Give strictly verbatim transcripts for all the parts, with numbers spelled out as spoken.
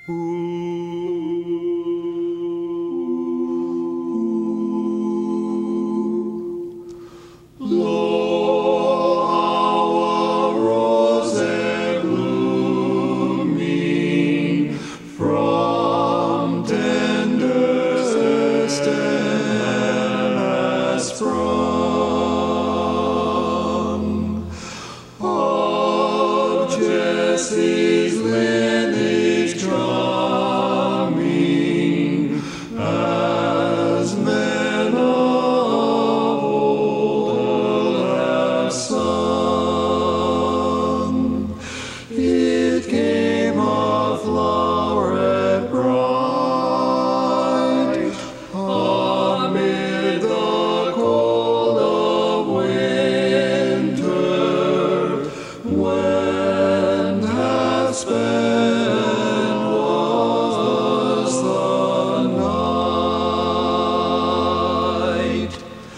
Jesse's lineage drumming, as men of old have sung. It came a floweret bright amid the cold of winter, when spent was the night.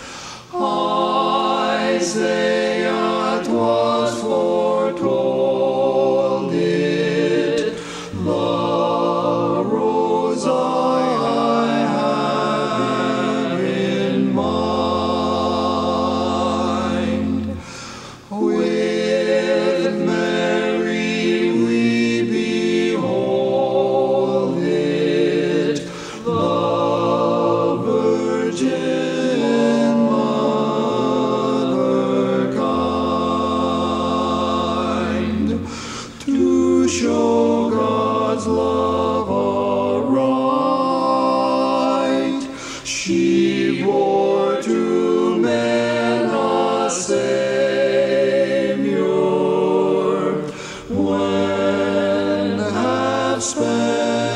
Isaiah 'twas foretold it, the rose I have in mind. With Mary we behold it, the Virgin Mother kind, to show God's love aright. She bore to men a Savior, when half spent